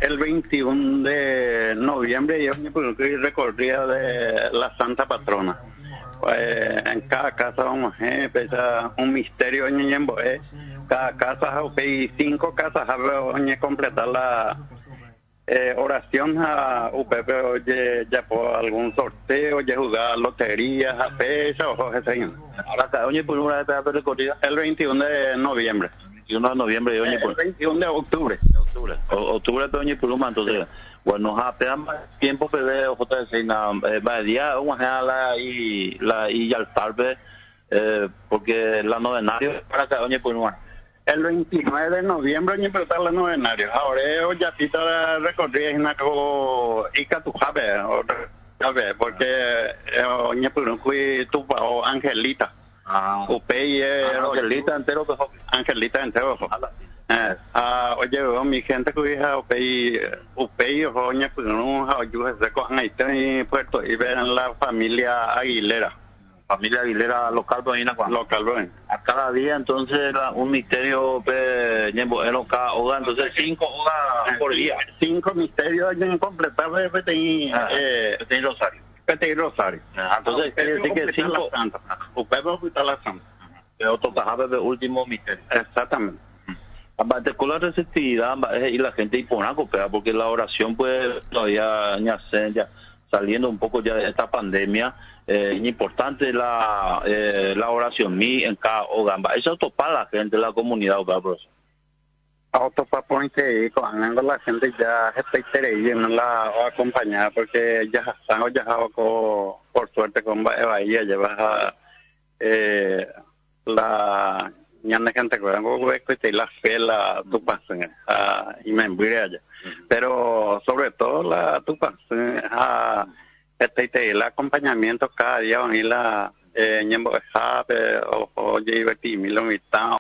el 21 de noviembre yo me recorría de la Santa Patrona. En cada casa vamos a empezar un misterio en Ñemboé. Cada casa, y 5 casas, a completar la oración a UPP, oye, ya por algún sorteo, ya jugar loterías, a fecha, o ese. Ahora, oye, por una vez te recorrida. El 21 de noviembre. 21 de noviembre, oye, El 21 de octubre. Octubre, oye, por un entonces. Bueno, apenas tiempo que veo, JC, va día, y al tarde, porque la novenario para que, oye, por una. El 29 de noviembre ni empezar los novenarios. Ahora ya pita recorrí en algo y que tú sabes, porque ni por fui tu Angelita. Upey Angelita entero, Angelita entero. Oye, mi gente que hija Upey oye pues no ayuda se cojan ahí en Puerto y ven la familia Aguilera. Familia Aguilera local, local, a cada día entonces un misterio entonces 5 horas por día. 5 misterios en completar Petén Rosario. Petén Rosario. Entonces quiere decir que 5 usted va a quitar la santa. Otro tajado de último misterio. Exactamente. Con la receptividad y la gente impone porque la oración pues todavía ya saliendo un poco ya de esta pandemia, es importante la oración en cada hogar. Eso es para la gente, la comunidad, profesor. Autopaponte con la gente ya está y no la acompañada porque ya están por suerte con Bahía lleva la ñana gente que la fe la tu pasen y me envíe allá pero sobre todo la tu pasen el acompañamiento cada día van a ir la ñembo o lleva ti mi lo mitad